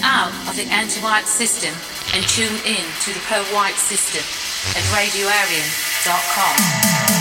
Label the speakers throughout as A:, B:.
A: out of the anti-white system and tune in to the pro-white system at radioarian.com.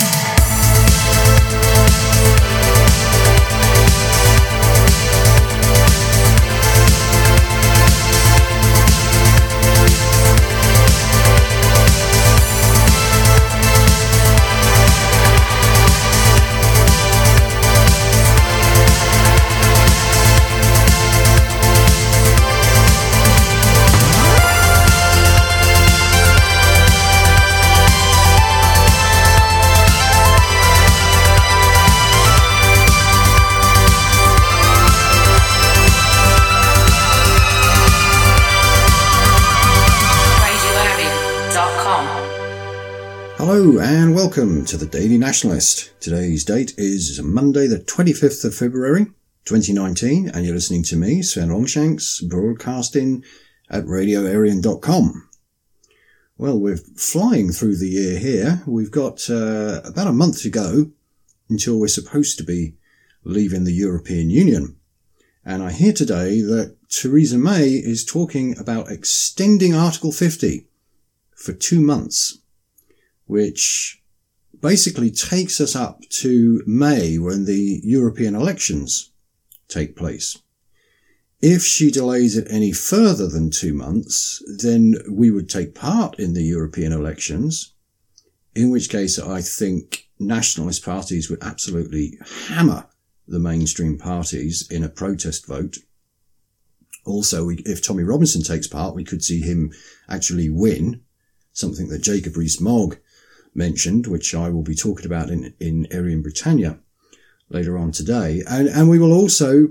B: Hello and welcome to the Daily Nationalist. Today's date is Monday the 25th of February 2019 and you're listening to me, Sven Longshanks, broadcasting at radioarian.com. Well, we're flying through the year here. We've got about a month to go until we're supposed to be leaving the European Union. And I hear today that Theresa May is talking about extending Article 50 for 2 months. Which basically takes us up to May when the European elections take place. If she delays it any further than 2 months, then we would take part in the European elections, in which case I think nationalist parties would absolutely hammer the mainstream parties in a protest vote. Also, if Tommy Robinson takes part, we could see him actually win, something that Jacob Rees-Mogg mentioned, which I will be talking about in Aryan Britannia later on today. And we will also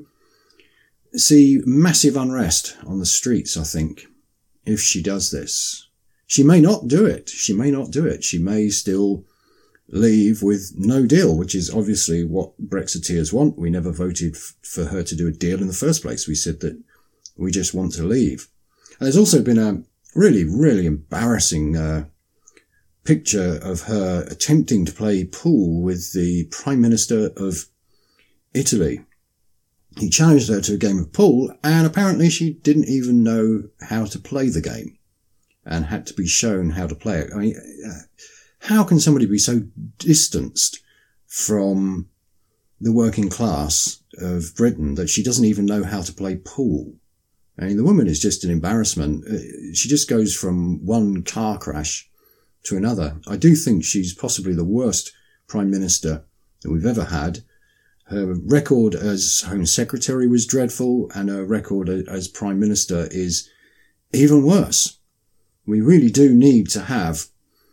B: see massive unrest on the streets, I think, if she does this. She may not do it. She may still leave with no deal, which is obviously what Brexiteers want. We never voted for her to do a deal in the first place. We said that we just want to leave. And there's also been a really, really embarrassing picture of her attempting to play pool with the Prime Minister of Italy. He challenged her to a game of pool and apparently she didn't even know how to play the game and had to be shown how to play it. I mean, how can somebody be so distanced from the working class of Britain that she doesn't even know how to play pool? I mean, the woman is just an embarrassment. She just goes from one car crash to another. I do think she's possibly the worst Prime Minister that we've ever had. Her record as Home Secretary was dreadful, and her record as Prime Minister is even worse. We really do need to have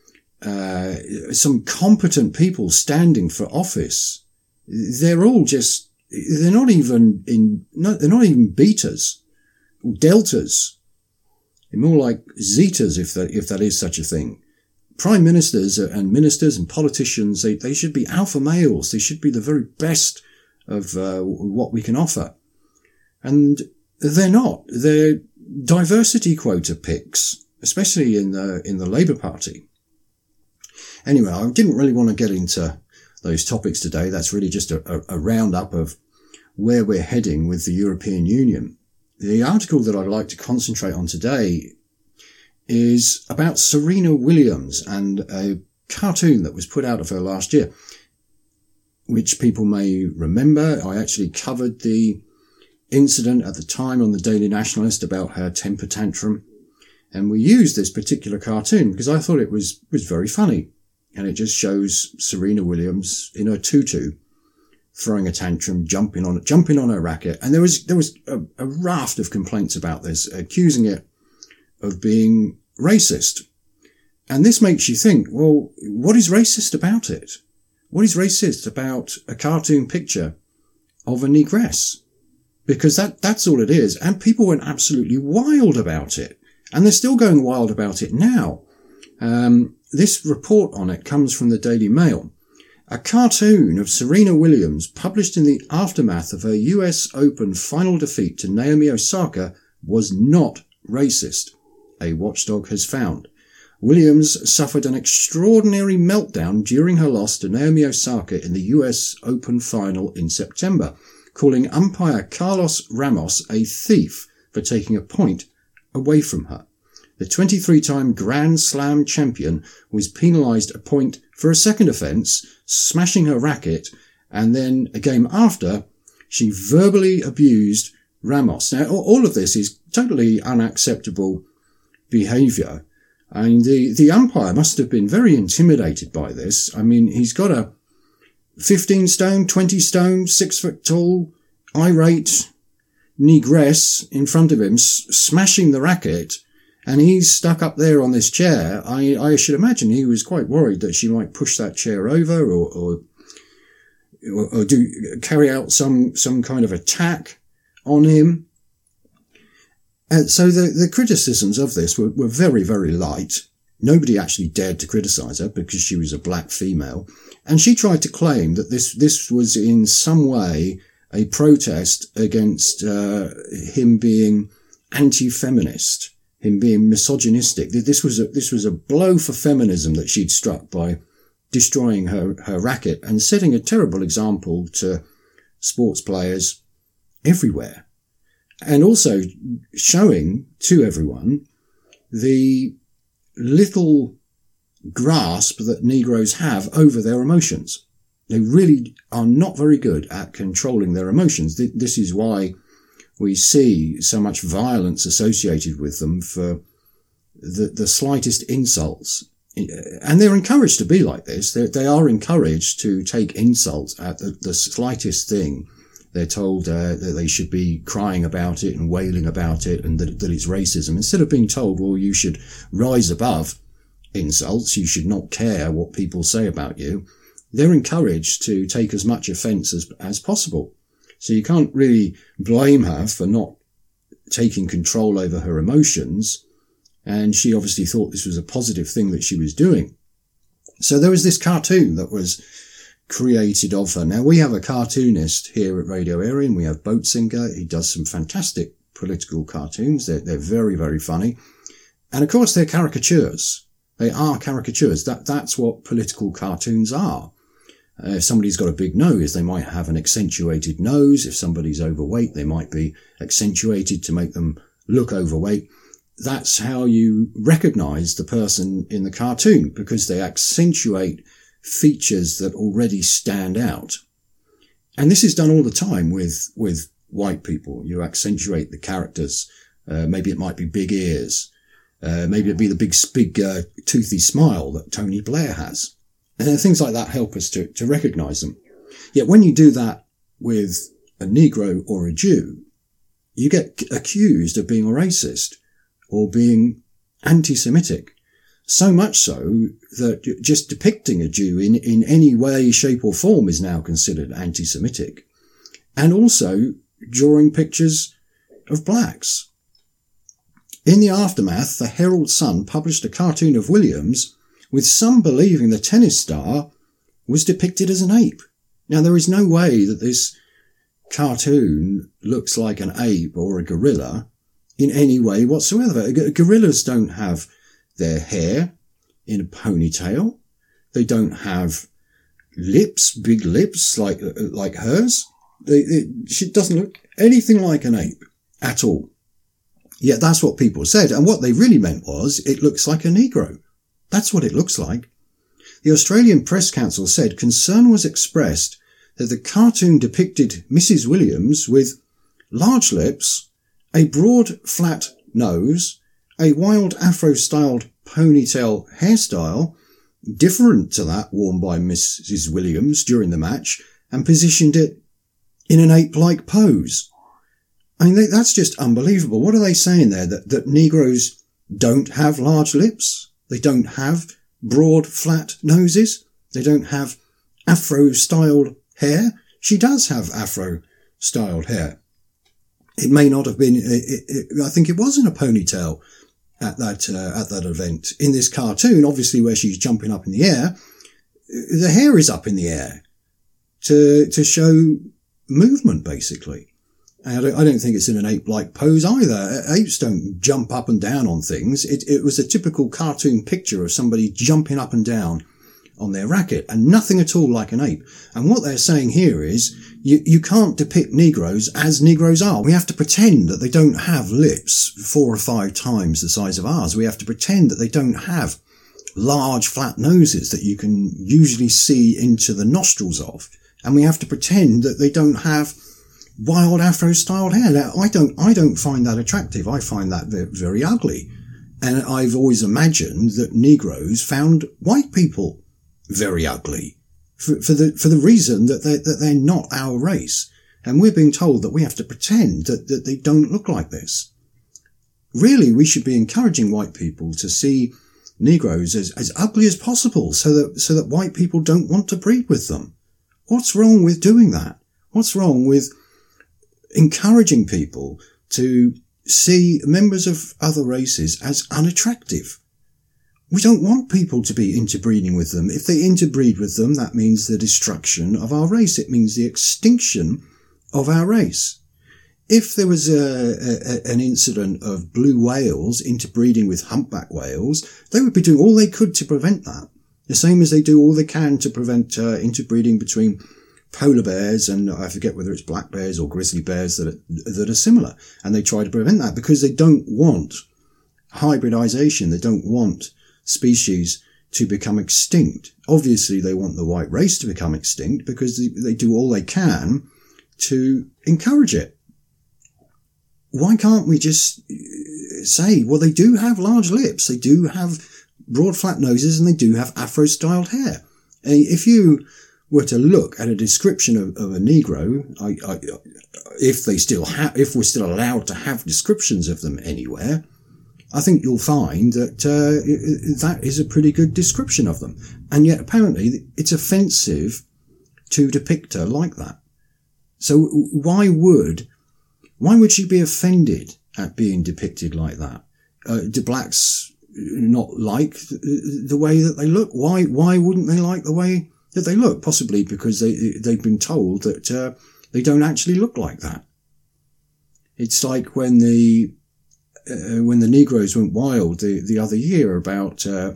B: some competent people standing for office. They're not even betas, or deltas. They're more like zetas, if that is such a thing. Prime ministers and ministers and politicians, they should be alpha males. They should be the very best of what we can offer. And they're not. They're diversity quota picks, especially in the Labour Party. Anyway, I didn't really want to get into those topics today. That's really just a roundup of where we're heading with the European Union. The article that I'd like to concentrate on today is about Serena Williams and a cartoon that was put out of her last year, which people may remember. I actually covered the incident at the time on the Daily Nationalist about her temper tantrum, and we used this particular cartoon because I thought it was very funny, and it just shows Serena Williams in her tutu throwing a tantrum, jumping on her racket, and there was a raft of complaints about this, accusing it of being racist. And this makes you think, well, what is racist about it? What is racist about a cartoon picture of a negress? Because that's all it is. And people went absolutely wild about it. And they're still going wild about it now. This report on it comes from the Daily Mail. A cartoon of Serena Williams published in the aftermath of her US Open final defeat to Naomi Osaka was not racist, a watchdog has found. Williams suffered an extraordinary meltdown during her loss to Naomi Osaka in the US Open final in September, calling umpire Carlos Ramos a thief for taking a point away from her. The 23-time Grand Slam champion was penalised a point for a second offence, smashing her racket, and then a game after, she verbally abused Ramos. Now, all of this is totally unacceptable behaviour. I mean, the umpire must have been very intimidated by this. I mean, he's got a 15 stone, 20 stone, 6 foot tall, irate negress in front of him, smashing the racket, and he's stuck up there on this chair. I should imagine he was quite worried that she might push that chair over or carry out some kind of attack on him. So the criticisms of this were very, very light. Nobody actually dared to criticise her because she was a black female. And she tried to claim that this was in some way a protest against him being anti-feminist, him being misogynistic. This was a blow for feminism that she'd struck by destroying her racket and setting a terrible example to sports players everywhere. And also showing to everyone the little grasp that Negroes have over their emotions. They really are not very good at controlling their emotions. This is why we see so much violence associated with them for the slightest insults. And they're encouraged to be like this. They are encouraged to take insults at the slightest thing. They're told that they should be crying about it and wailing about it and that it's racism. Instead of being told, well, you should rise above insults, you should not care what people say about you, they're encouraged to take as much offence as possible. So you can't really blame her for not taking control over her emotions. And she obviously thought this was a positive thing that she was doing. So there was this cartoon that was created of her. Now, we have a cartoonist here at Radio Aryan. We have Boatsinger. He does some fantastic political cartoons. They're very, very funny. And of course, they're caricatures. They are caricatures. That's what political cartoons are. If somebody's got a big nose, they might have an accentuated nose. If somebody's overweight, they might be accentuated to make them look overweight. That's how you recognise the person in the cartoon, because they accentuate features that already stand out. And this is done all the time with white people. You accentuate the characters. Maybe it might be big ears. Maybe it'd be the big toothy smile that Tony Blair has. And things like that help us to recognise them. Yet when you do that with a Negro or a Jew, you get accused of being a racist or being anti-Semitic. So much so that just depicting a Jew in any way, shape or form is now considered anti-Semitic. And also drawing pictures of blacks. In the aftermath, the Herald Sun published a cartoon of Williams with some believing the tennis star was depicted as an ape. Now, there is no way that this cartoon looks like an ape or a gorilla in any way whatsoever. Gorillas don't have their hair in a ponytail. They don't have lips, big lips like hers. She doesn't look anything like an ape at all. Yet that's what people said. And what they really meant was it looks like a Negro. That's what it looks like. The Australian Press Council said concern was expressed that the cartoon depicted Mrs. Williams with large lips, a broad, flat nose, a wild Afro-styled ponytail hairstyle, different to that worn by Mrs. Williams during the match, and positioned it in an ape-like pose. I mean, that's just unbelievable. What are they saying there? That Negroes don't have large lips? They don't have broad, flat noses? They don't have Afro-styled hair? She does have Afro-styled hair. It may not have been, I think it was in a ponytail at that event. In this cartoon, obviously where she's jumping up in the air, the hair is up in the air to show movement, basically. And I don't think it's in an ape-like pose either. Apes don't jump up and down on things. It was a typical cartoon picture of somebody jumping up and down on their racket, and nothing at all like an ape. And what they're saying here is you can't depict Negroes as Negroes are. We have to pretend that they don't have lips 4 or 5 times the size of ours. We have to pretend that they don't have large flat noses that you can usually see into the nostrils of. And we have to pretend that they don't have wild Afro-styled hair. Now, I don't find that attractive. I find that very ugly. And I've always imagined that Negroes found white people very ugly for the reason that they're not our race. And we're being told that we have to pretend that they don't look like this. Really, we should be encouraging white people to see Negroes as ugly as possible so that white people don't want to breed with them. What's wrong with doing that? What's wrong with encouraging people to see members of other races as unattractive? We don't want people to be interbreeding with them. If they interbreed with them, that means the destruction of our race. It means the extinction of our race. If there was an incident of blue whales interbreeding with humpback whales, they would be doing all they could to prevent that. The same as they do all they can to prevent interbreeding between polar bears and I forget whether it's black bears or grizzly bears that are similar. And they try to prevent that because they don't want hybridization. They don't want species to become extinct. Obviously, they want the white race to become extinct because they do all they can to encourage it. Why can't we just say, well, they do have large lips, they do have broad flat noses, and they do have Afro-styled hair? And if you were to look at a description of a Negro, if we're still allowed to have descriptions of them anywhere, I think you'll find that that is a pretty good description of them. And yet apparently it's offensive to depict her like that. So why would she be offended at being depicted like that? Do blacks not like the way that they look? Why wouldn't they like the way that they look? Possibly because they've been told that they don't actually look like that. It's like when the Negroes went wild the other year about a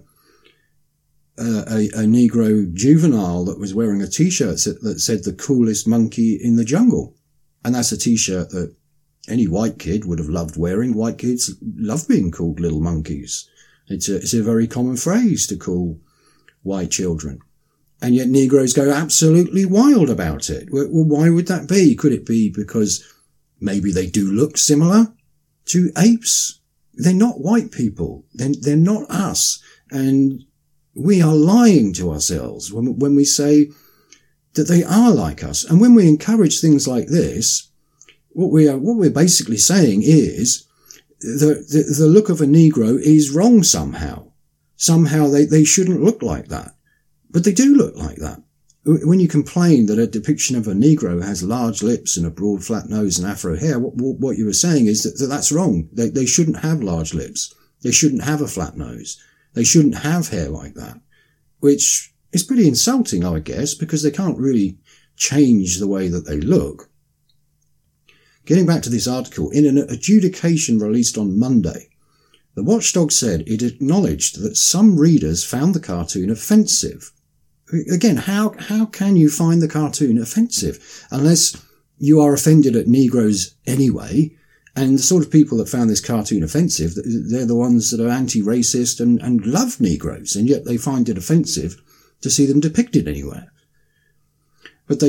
B: Negro juvenile that was wearing a T-shirt that said "the coolest monkey in the jungle," and that's a T-shirt that any white kid would have loved wearing. White kids love being called little monkeys. It's a very common phrase to call white children. And yet Negroes go absolutely wild about it. Well, why would that be? Could it be because maybe they do look similar to apes? They're not white people. They're not us. And we are lying to ourselves when we say that they are like us. And when we encourage things like this, what we're basically saying is that the look of a Negro is wrong somehow. Somehow they shouldn't look like that. But they do look like that. When you complain that a depiction of a Negro has large lips and a broad flat nose and afro hair, what you were saying is that that's wrong. They shouldn't have large lips. They shouldn't have a flat nose. They shouldn't have hair like that. Which is pretty insulting, I guess, because they can't really change the way that they look. Getting back to this article, in an adjudication released on Monday, the watchdog said it acknowledged that some readers found the cartoon offensive. Again, how can you find the cartoon offensive? Unless you are offended at Negroes anyway, and the sort of people that found this cartoon offensive, they're the ones that are anti-racist and love Negroes, and yet they find it offensive to see them depicted anywhere. But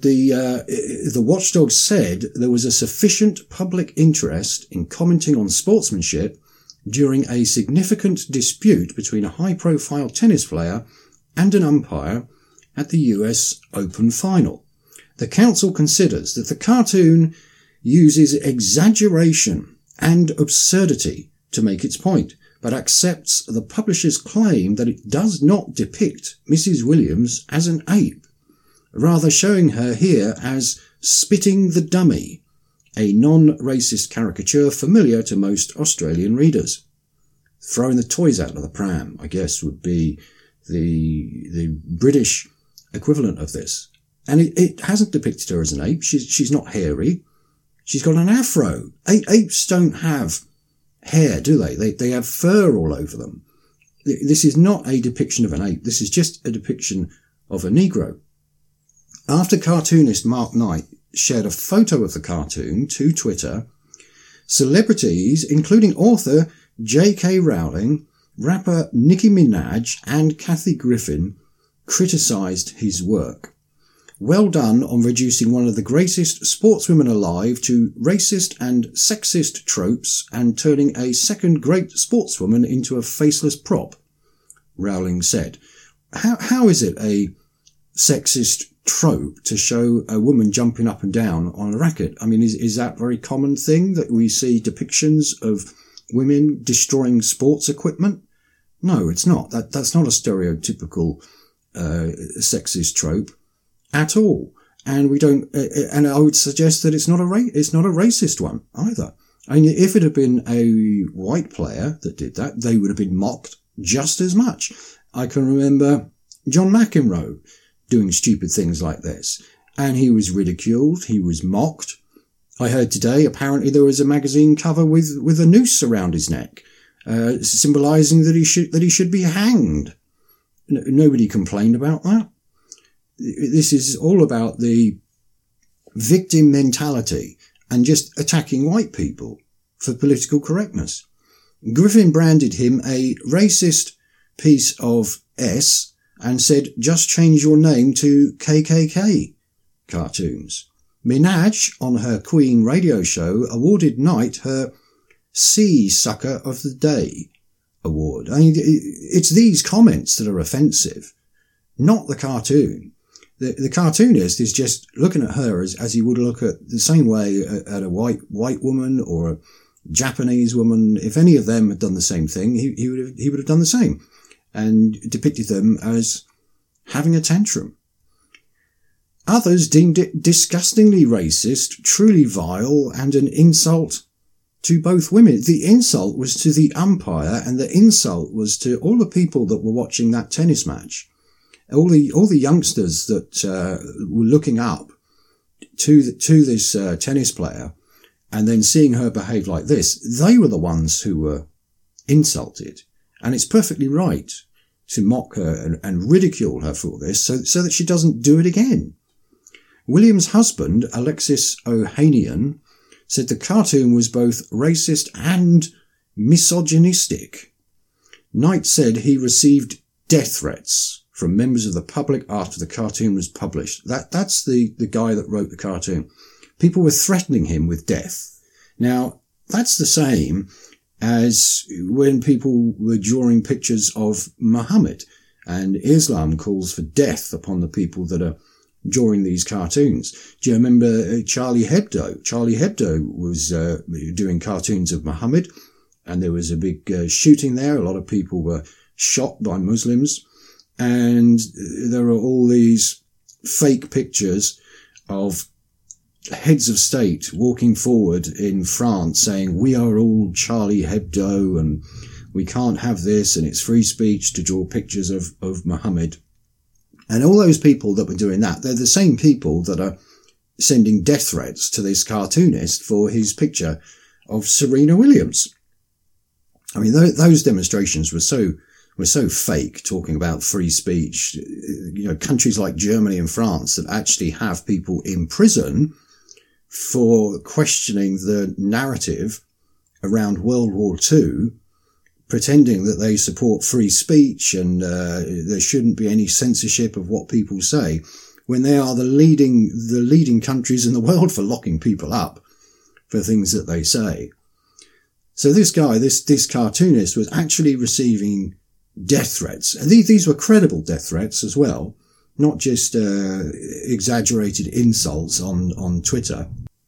B: the watchdog said there was a sufficient public interest in commenting on sportsmanship during a significant dispute between a high-profile tennis player and an umpire at the US Open final. The council considers that the cartoon uses exaggeration and absurdity to make its point, but accepts the publisher's claim that it does not depict Mrs. Williams as an ape, rather showing her here as Spitting the Dummy, a non-racist caricature familiar to most Australian readers. Throwing the toys out of the pram, I guess, would be the British equivalent of this. And it hasn't depicted her as an ape. She's not hairy. She's got an afro. Apes don't have hair, do they? They have fur all over them. This is not a depiction of an ape. This is just a depiction of a Negro. After cartoonist Mark Knight shared a photo of the cartoon to Twitter, celebrities, including author J.K. Rowling, rapper Nicki Minaj, and Kathy Griffin, criticised his work. Well done on reducing one of the greatest sportswomen alive to racist and sexist tropes and turning a second great sportswoman into a faceless prop, Rowling said. How is it a sexist trope to show a woman jumping up and down on a racket? I mean, is that a very common thing that we see depictions of women destroying sports equipment? No, it's not. That's not a stereotypical sexist trope at all. And we don't, and I would suggest that it's not a racist one either. I mean, if it had been a white player that did that, they would have been mocked just as much. I can remember John McEnroe doing stupid things like this, and he was ridiculed, he was mocked. I heard today apparently there was a magazine cover with a noose around his neck, symbolising that he should be hanged. Nobody complained about that. This is all about the victim mentality and just attacking white people for political correctness. Griffin branded him a racist piece of S and said, just change your name to KKK cartoons. Minaj, on her Queen radio show, awarded Knight her Sea Sucker of the Day award. I mean, it's these comments that are offensive, not the cartoon. The cartoonist is just looking at her as he would look at the same way at a white woman or a Japanese woman. If any of them had done the same thing, he would have done the same and depicted them as having a tantrum. Others deemed it disgustingly racist, truly vile, and an insult to both women. The insult was to the umpire, and the insult was to all the people that were watching that tennis match. All the youngsters that were looking up to this tennis player and then seeing her behave like this, they were the ones who were insulted. And it's perfectly right to mock her and ridicule her for this so that she doesn't do it again. William's husband, Alexis Ohanian, said the cartoon was both racist and misogynistic. Knight said he received death threats from members of the public after the cartoon was published. That's the guy that wrote the cartoon. People were threatening him with death. Now, that's the same as when people were drawing pictures of Muhammad, and Islam calls for death upon the people that are drawing these cartoons. Do you remember Charlie Hebdo? Charlie Hebdo was doing cartoons of Muhammad, and there was a big shooting there. A lot of people were shot by Muslims. And there are all these fake pictures of heads of state walking forward in France saying, we are all Charlie Hebdo and we can't have this and it's free speech to draw pictures of Muhammad. And all those people that were doing that, they're the same people that are sending death threats to this cartoonist for his picture of Serena Williams. I mean, those demonstrations were so fake, talking about free speech. You know, countries like Germany and France that actually have people in prison for questioning the narrative around World War II, pretending that they support free speech and there shouldn't be any censorship of what people say, when they are the leading countries in the world for locking people up for things that they say. So this guy, this cartoonist, was actually receiving death threats. And these were credible death threats as well, not just exaggerated insults on Twitter.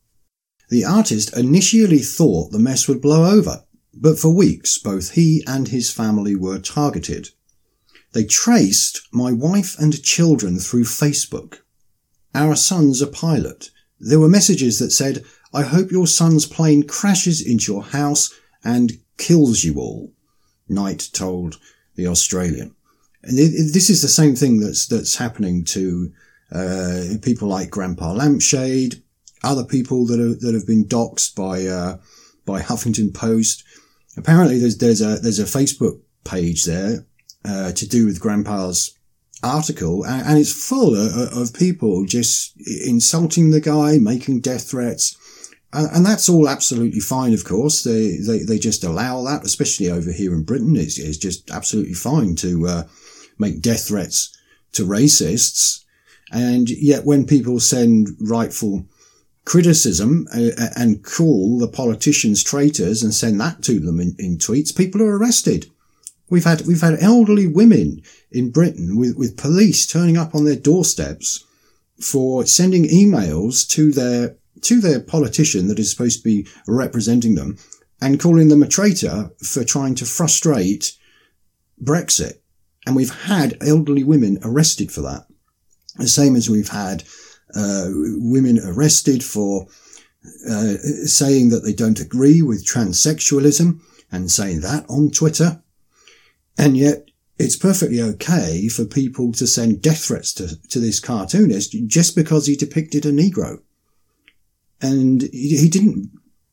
B: The artist initially thought the mess would blow over, but for weeks both he and his family were targeted. They traced my wife and children through Facebook. Our son's a pilot. There were messages that said, I hope your son's plane crashes into your house and kills you all, Knight told the Australian. And this is the same thing that's happening to people like Grandpa Lampshade, other people that have been doxxed by Huffington Post. Apparently there's a Facebook page there to do with Grandpa's article, and it's full of people just insulting the guy, making death threats. And that's all absolutely fine, of course. They just allow that, especially over here in Britain. It's just absolutely fine to make death threats to racists. And yet when people send rightful criticism and call the politicians traitors and send that to them in tweets, people are arrested. We've had elderly women in Britain with police turning up on their doorsteps for sending emails to their politician that is supposed to be representing them and calling them a traitor for trying to frustrate Brexit. And we've had elderly women arrested for that. The same as we've had women arrested for saying that they don't agree with transsexualism and saying that on Twitter. And yet it's perfectly okay for people to send death threats to this cartoonist just because he depicted a Negro. And he didn't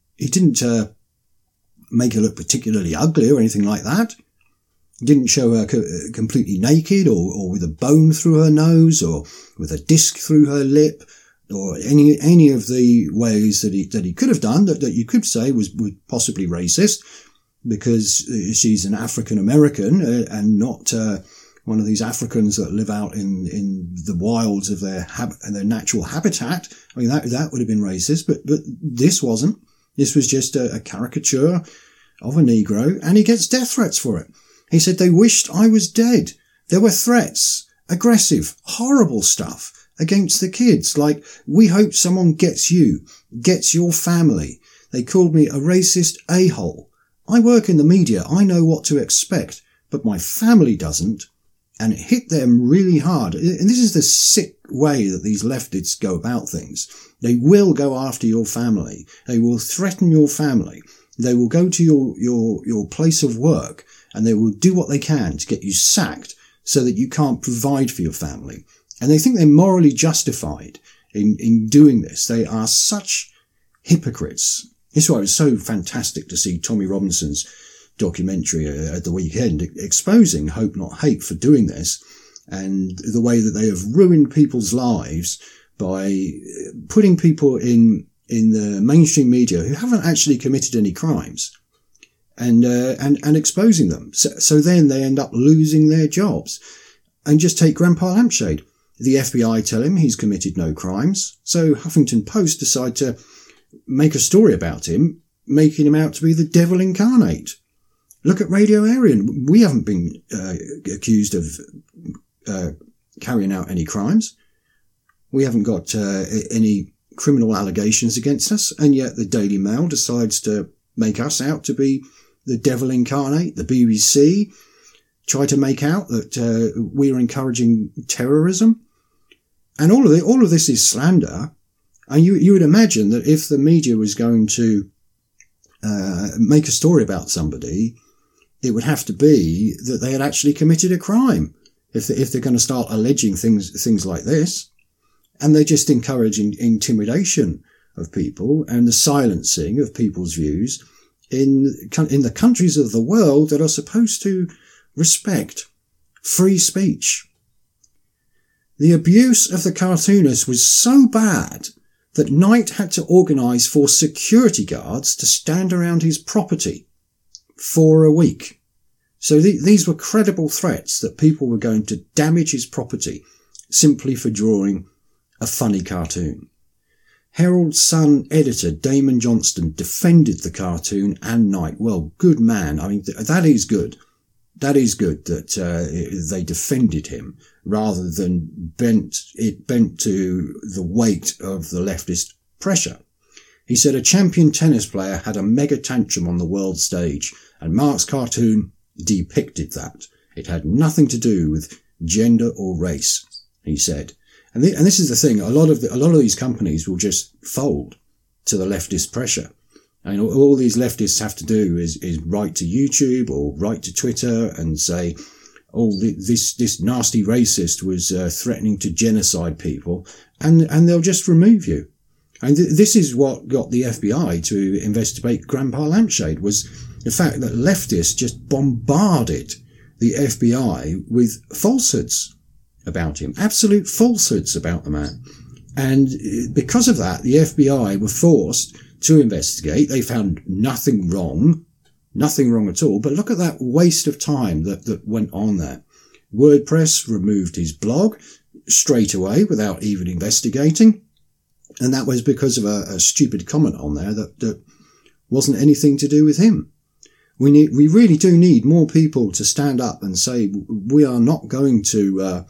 B: make her look particularly ugly or anything like that. He didn't show her completely naked or with a bone through her nose or with a disc through her lip or any of the ways that he could have done that you could say was possibly racist, because she's an African American and not one of these Africans that live out in the wilds of their natural habitat. I mean, that would have been racist, but this wasn't. This was just a caricature of a Negro, and he gets death threats for it. He said they wished I was dead. There were threats, aggressive, horrible stuff against the kids, like, we hope someone gets you, gets your family. They called me a racist a-hole. I work in the media. I know what to expect, but my family doesn't. And it hit them really hard. And this is the sick way that these leftists go about things. They will go after your family. They will threaten your family. They will go to your place of work and they will do what they can to get you sacked so that you can't provide for your family. And they think they're morally justified in doing this. They are such hypocrites. This is why it was so fantastic to see Tommy Robinson's documentary at the weekend exposing Hope Not Hate for doing this, and the way that they have ruined people's lives by putting people in the mainstream media who haven't actually committed any crimes and exposing them. So then they end up losing their jobs. And just take Grandpa Lampshade. The FBI tell him he's committed no crimes. So Huffington Post decide to make a story about him, making him out to be the devil incarnate. Look at Radio Aryan. We haven't been accused of carrying out any crimes. We haven't got any criminal allegations against us, and yet the Daily Mail decides to make us out to be the devil incarnate. The BBC try to make out that we're encouraging terrorism, and all of this is slander. And you would imagine that if the media was going to make a story about somebody, it would have to be that they had actually committed a crime. If they're going to start alleging things like this, and they just encourage intimidation of people and the silencing of people's views in the countries of the world that are supposed to respect free speech. The abuse of the cartoonist was so bad that Knight had to organise for security guards to stand around his property for a week. So these were credible threats that people were going to damage his property simply for drawing a funny cartoon. Herald Sun editor Damon Johnston defended the cartoon and Knight. Well, good man. I mean, that is good. That is good that they defended him rather than bent to the weight of the leftist pressure. He said a champion tennis player had a mega tantrum on the world stage, and Mark's cartoon depicted that. It had nothing to do with gender or race, he said. And this is the thing. A lot of these companies will just fold to the leftist pressure. And all these leftists have to do is write to YouTube or write to Twitter and say, oh, this nasty racist was threatening to genocide people, and they'll just remove you. And this is what got the FBI to investigate Grandpa Lampshade, was the fact that leftists just bombarded the FBI with falsehoods about him, absolute falsehoods about the man. And because of that, the FBI were forced to investigate. They found nothing wrong at all. But look at that waste of time that went on there. WordPress removed his blog straight away without even investigating. And that was because of a stupid comment on there that wasn't anything to do with him. We really do need more people to stand up and say, we are not going to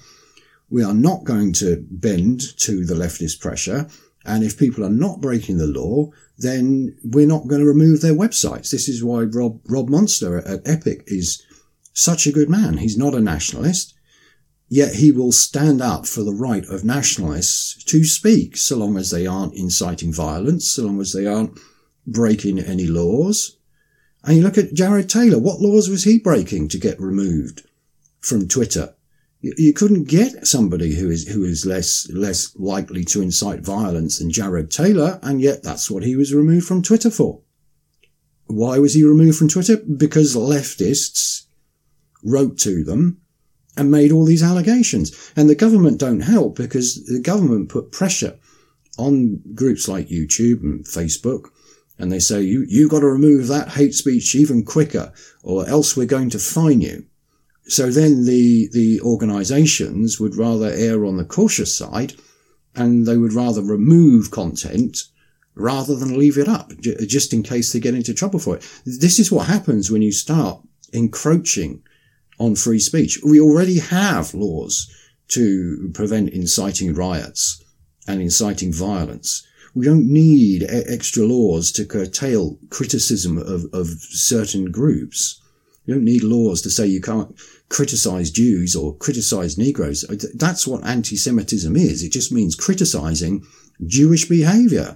B: bend to the leftist pressure. And if people are not breaking the law, then we're not going to remove their websites. This is why Rob Monster at Epic is such a good man. He's not a nationalist, yet he will stand up for the right of nationalists to speak, so long as they aren't inciting violence, so long as they aren't breaking any laws. And you look at Jared Taylor. What laws was he breaking to get removed from Twitter? You couldn't get somebody who is less likely to incite violence than Jared Taylor, and yet that's what he was removed from Twitter for. Why was he removed from Twitter? Because leftists wrote to them and made all these allegations. And the government don't help, because the government put pressure on groups like YouTube and Facebook, and they say, you've got to remove that hate speech even quicker, or else we're going to fine you. So then the organisations would rather err on the cautious side, and they would rather remove content rather than leave it up, just in case they get into trouble for it. This is what happens when you start encroaching on free speech. We already have laws to prevent inciting riots and inciting violence. We don't need extra laws to curtail criticism of certain groups. You don't need laws to say you can't criticise Jews or criticise Negroes. That's what anti-Semitism is. It just means criticising Jewish behaviour.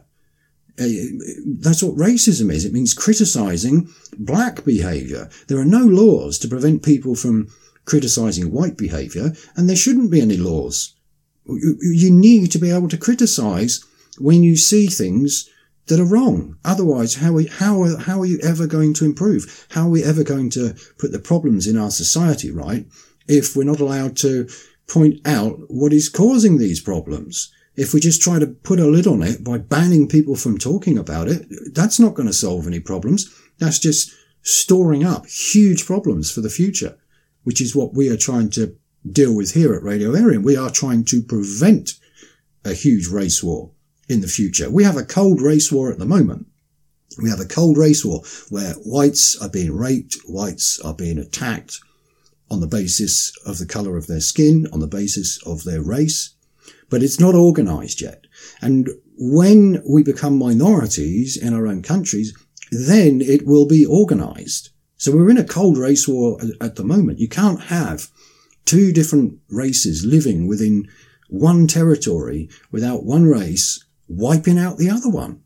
B: That's what racism is. It means criticising black behaviour. There are no laws to prevent people from criticising white behaviour, and there shouldn't be any laws. You need to be able to criticise when you see things that are wrong. Otherwise, how are you ever going to improve? How are we ever going to put the problems in our society right if we're not allowed to point out what is causing these problems? If we just try to put a lid on it by banning people from talking about it, that's not going to solve any problems. That's just storing up huge problems for the future, which is what we are trying to deal with here at Radio Aryan. We are trying to prevent a huge race war in the future. We have a cold race war at the moment. We have a cold race war where whites are being raped, whites are being attacked on the basis of the colour of their skin, on the basis of their race. But it's not organised yet. And when we become minorities in our own countries, then it will be organised. So we're in a cold race war at the moment. You can't have two different races living within one territory without one race wiping out the other one.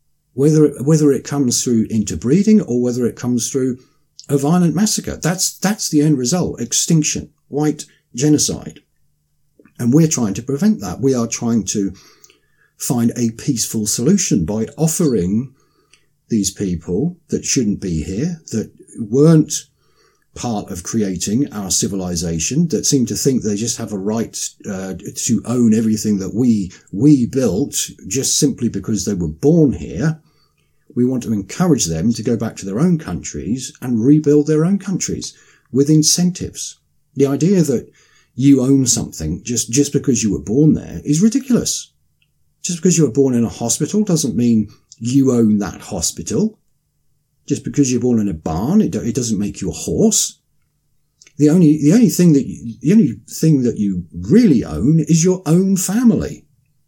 B: Whether it comes through interbreeding or whether it comes through a violent massacre. That's the end result. Extinction. White genocide. And we're trying to prevent that. We are trying to find a peaceful solution by offering these people that shouldn't be here, that weren't part of creating our civilization, that seem to think they just have a right to own everything that we built just simply because they were born here. We want to encourage them to go back to their own countries and rebuild their own countries with incentives. The idea that you own something just because you were born there is ridiculous. Just because you were born in a hospital doesn't mean you own that hospital. Just because you're born in a barn, it doesn't make you a horse. The only thing that you really own is your own family.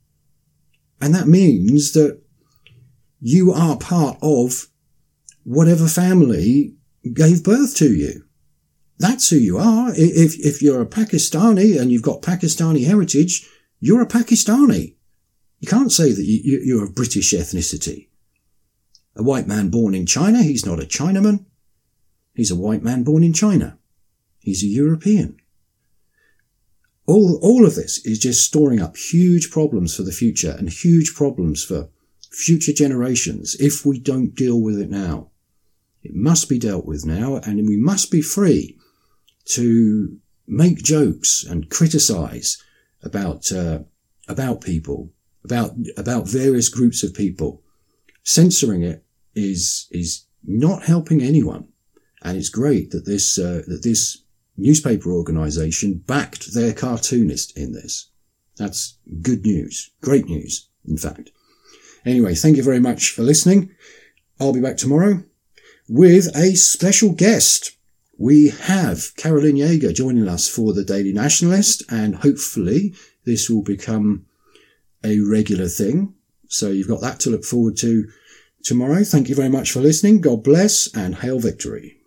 B: And that means that you are part of whatever family gave birth to you. That's who you are. If you're a Pakistani and you've got Pakistani heritage, you're a Pakistani. You can't say that you're of British ethnicity. A white man born in China, he's not a Chinaman. He's a white man born in China. He's a European. All of this is just storing up huge problems for the future and huge problems for future generations if we don't deal with it now. It must be dealt with now, and we must be free to make jokes and criticise about people, about various groups of people. Censoring it is not helping anyone, and it's great that this newspaper organisation backed their cartoonist in this. That's good news, great news, in fact. Anyway, thank you very much for listening. I'll be back tomorrow with a special guest. We have Carolyn Yeager joining us for the Daily Nationalist, and hopefully this will become a regular thing. So you've got that to look forward to tomorrow. Thank you very much for listening. God bless, and hail victory.